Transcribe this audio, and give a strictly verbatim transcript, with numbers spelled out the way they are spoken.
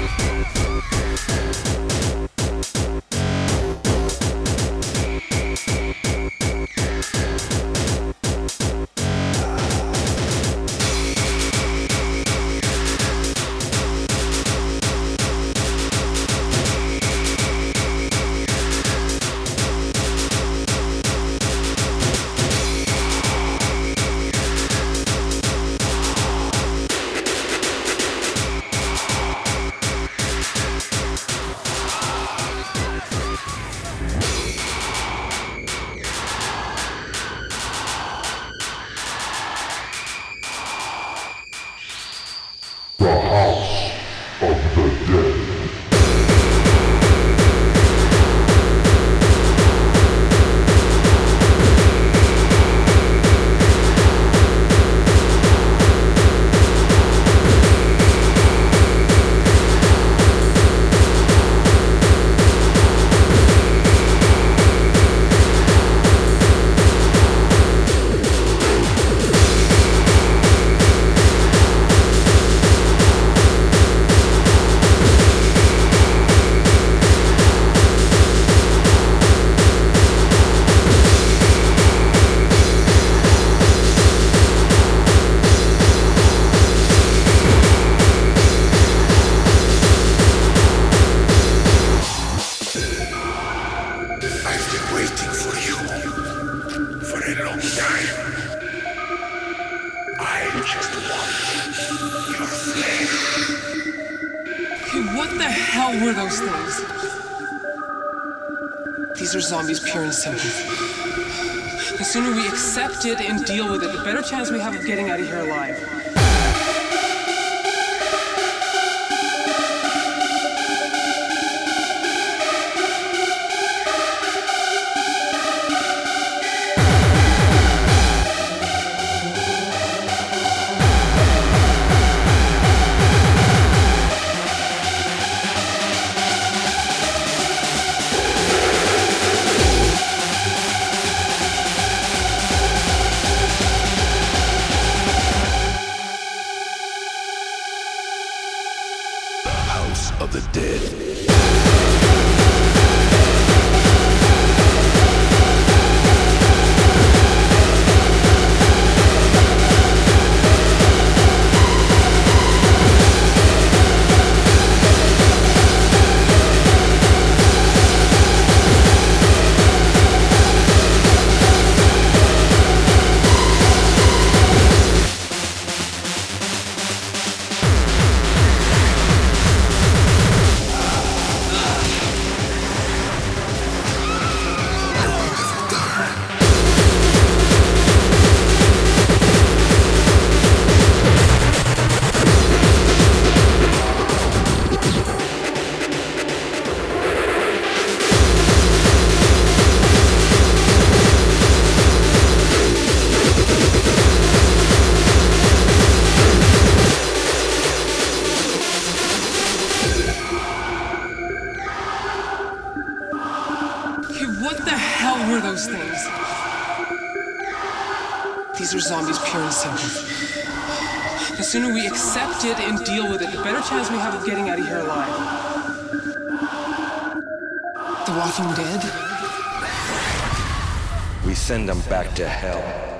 Zombies, pure and simple. The sooner we accept it and deal with it, the better chance we have of getting out of here alive. Of the dead. These are zombies, pure and simple. The sooner we accept it and deal with it, the better chance we have of getting out of here alive. The Walking Dead? We send them back to hell.